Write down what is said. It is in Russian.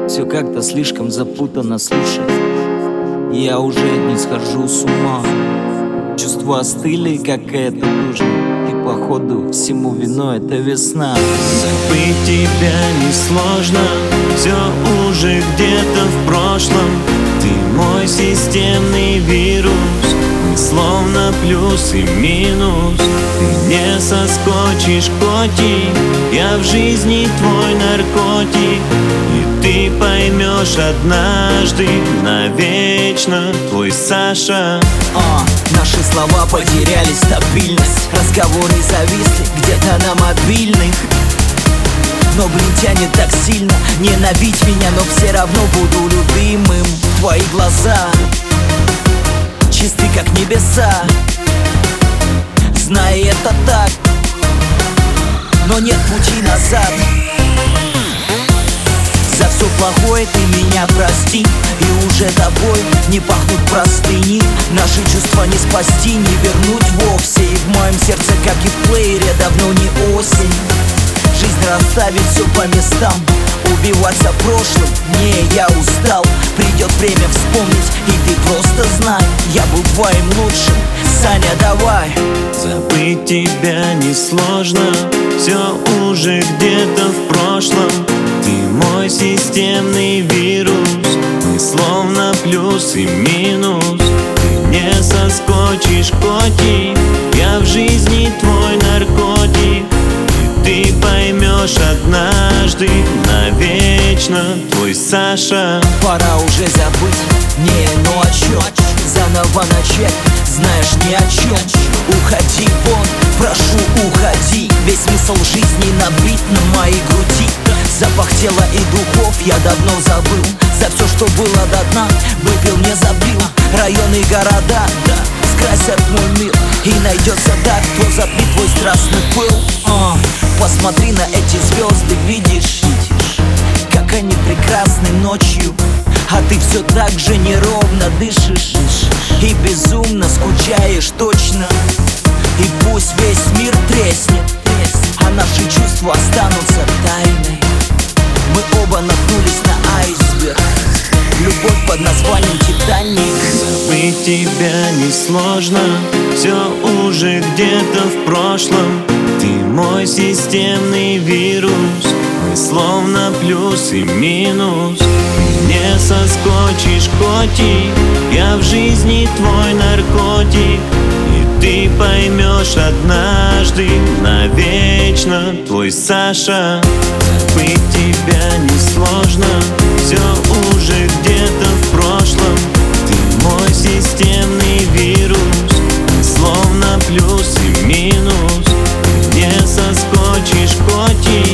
Все как-то слишком запутанно, слушай. Я уже не схожу с ума. Чувства остыли, как эта лужа. И походу всему виной это весна. Забыть тебя несложно, все уже где-то в прошлом. Ты мой системный вирус, мы словно плюс и минус. Ты не соскочишь, котик, я в жизни твой наркотик. И ты поймешь однажды, навечно твой Саша. Наши слова потеряли стабильность, разговоры зависли где-то на мобильных. Но, блин, тянет так сильно, ненавидь меня, но все равно буду любимым. Твои глаза чисты, как небеса, знай, это так, но нет пути назад. За все плохое ты меня прости, и уже тобой не пахнут простыни. Наши чувства не спасти, не вернуть вовсе. И в моем сердце, как и в плеере, давно не осень. Жизнь расставит все по местам, убиваться прошлым, не, я устал. Придет время вспомнить, и ты просто знай, я был твоим лучшим, Саня, давай. Забыть тебя несложно, все уже где-то в прошлом. Ты мой системный вирус, мы словно плюс и минус. Ты не соскочишь, котик, я в жизни твой наркотик. И ты поймешь однажды, навечно твой Саша. Пора уже забыть, не, ну о чем? Заново начать, знаешь, ни о чем. Уходи вон, прошу, уходи. Весь смысл жизни набит на моей груди. Запах тела и духов я давно забыл. За все, что было до дна, выпил, не забил. Районы и города, да, скрасят мой мир. И найдется так, кто запит твой страстный пыл. Посмотри на эти звезды, видишь, как они прекрасны ночью. А ты все так же неровно дышишь и безумно скучаешь точно. И пусть весь мир треснет, а наши чувства останутся тайной. Мы оба наткнулись на айсберг, любовь под названием Титаник. Забыть тебя несложно, все уже где-то в прошлом. Ты мой системный вирус, мы словно плюс и минус. Ты не соскочишь, котик, я в жизни твой наркотик. И ты поймешь однажды, навечно твой Саша. Забыть тебя несложно, все уже где-то в прошлом. Ты мой системный вирус, мы словно плюс и минус. Ты не соскочишь, котик,